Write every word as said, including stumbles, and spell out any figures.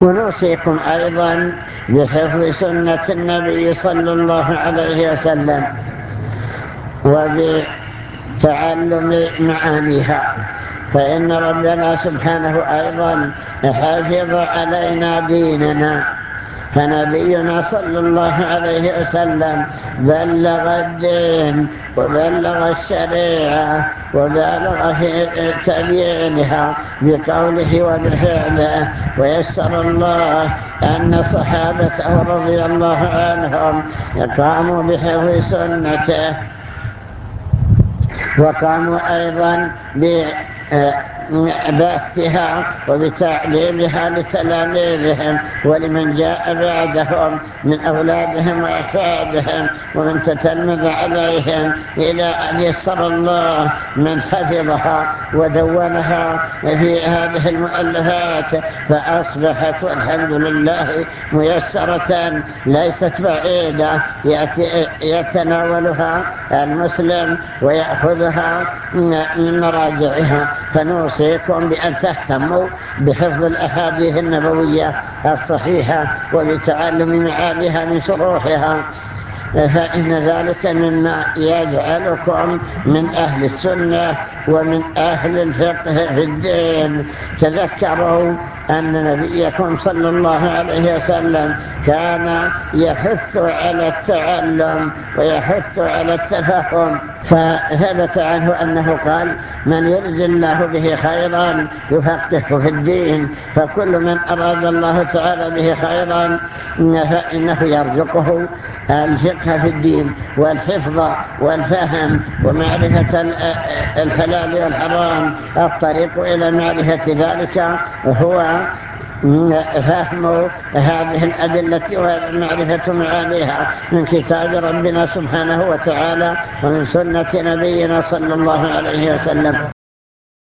ونوصيكم أيضا بحفظ سنة النبي صلى الله عليه وسلم وبتعلم معانيها، فإن ربنا سبحانه أيضا حفظ علينا ديننا، فنبينا صلى الله عليه وسلم بلغ الدين وبلغ الشريعة وبلغ في تبيينها بقوله وبفعله، ويسر الله أن صحابته رضي الله عنهم قاموا بحفظ سنته، وقاموا أيضا ببثها وبتعليمها لتلاميذهم ولمن جاء بعدهم من أولادهم وأحفادهم ومن تتلمذ عليهم، إلى أن يسر الله من حفظها ودونها في هذه المؤلفات، فأصبحت والحمد لله ميسرة ليست بعيدة يتناولها المسلم ويأخذها من مراجعها. فنوصيكم بأن تهتموا بحفظ الأحاديث النبوية الصحيحة وبتعلم معانيها من شروحها، فإن ذلك مما يجعلكم من أهل السنة ومن أهل الفقه في الدين. تذكروا أن نبيكم صلى الله عليه وسلم كان يحث على التعلم ويحث على التفهم، فثبت عنه أنه قال: من يرد الله به خيرا يفقهه في الدين، فكل من أراد الله تعالى به خيرا فإنه يرزقه الفقه في الدين والحفظ والفهم ومعرفة الحلال والحرام. الطريق إلى معرفة ذلك هو فهم هذه الأدلة ومعرفة معانيها من كتاب ربنا سبحانه وتعالى ومن سنة نبينا صلى الله عليه وسلم.